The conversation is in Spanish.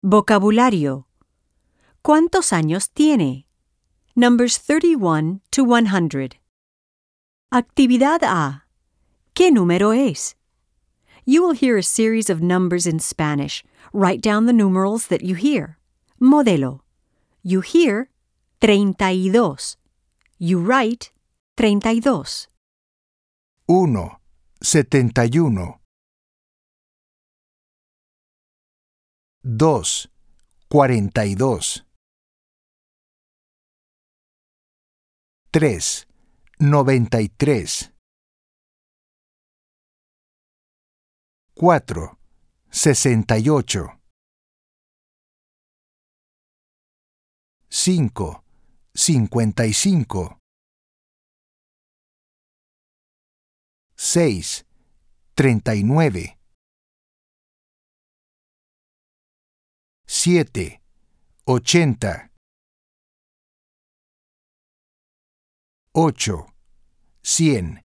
Vocabulario. ¿Cuántos años tiene? Numbers 31 to 100. Actividad A. ¿Qué número es? You will hear a series of numbers in Spanish. Write down the numerals that you hear. Modelo. You hear 32. You write 32. 1, 71. 2, 42. 3, 93. 4, 68. 5, 55. 6, 39. 7, 80. 8, 100.